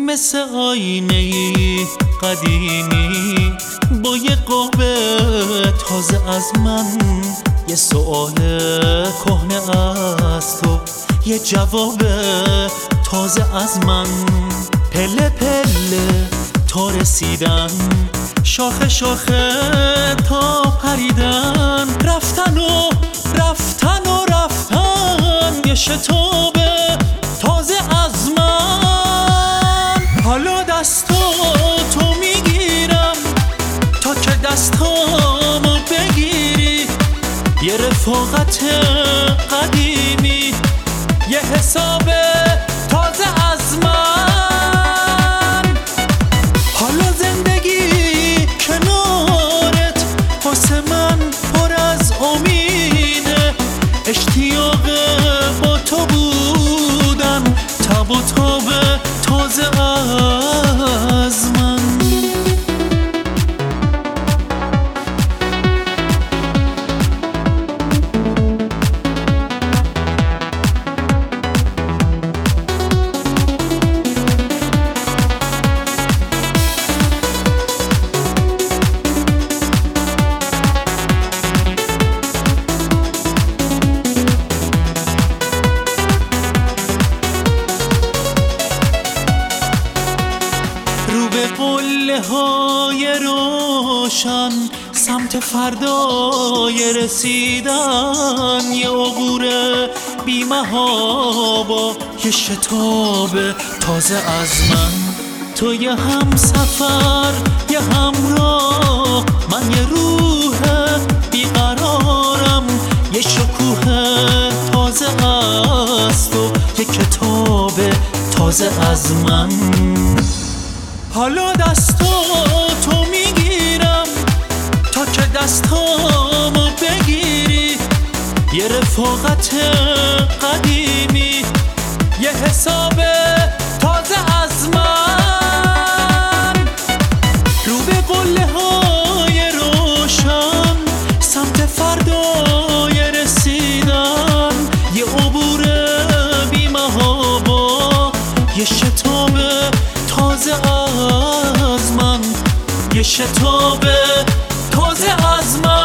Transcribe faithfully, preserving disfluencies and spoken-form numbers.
مثل آینه قدیمی با یه قاب تازه از من، یه سؤال کهنه از تو، یه جواب تازه از من. پله پله تا رسیدن، شاخه شاخه تا پریدن، رفتن و رفتن و رفتن، یه شتاب تازه از من. حالا دستو تو میگیرم تا که دستامو بگیری، یه رفاقت قدیمی، یه حساب تازه از من. حالا زندگی کنارت واسه من پر از امیده، اشتیاق با تو بودن، تب و تاب تازه از من. قله های روشن سمت فردای رسیدن، یه عبور بی‌محابا با یه شتاب تازه از من. تو یه هم سفر یه همراه، من یه روح بیقرارم، یه شکوه تازه از تو، یه کتاب تازه از من. حالا دستو تو میگیرم تا که دستامو بگیری، یه رفاقت قدیمی، یه حساب تازه از من. رو به قله های روشن سمت فردای رسیدن، یه عبور بی‌محابا، یه شتاب تازه از من، یه شتاب تازه از من.